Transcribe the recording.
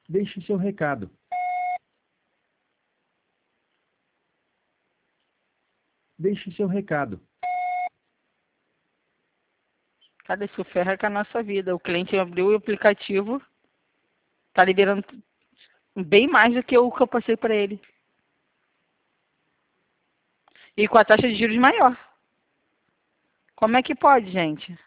Deixe seu recado. Deixe seu recado. Cara, isso ferra com a nossa vida. O cliente abriu o aplicativo, tá liberando bem mais do que o que eu passei para ele. E com a taxa de juros maior. Como é que pode, gente?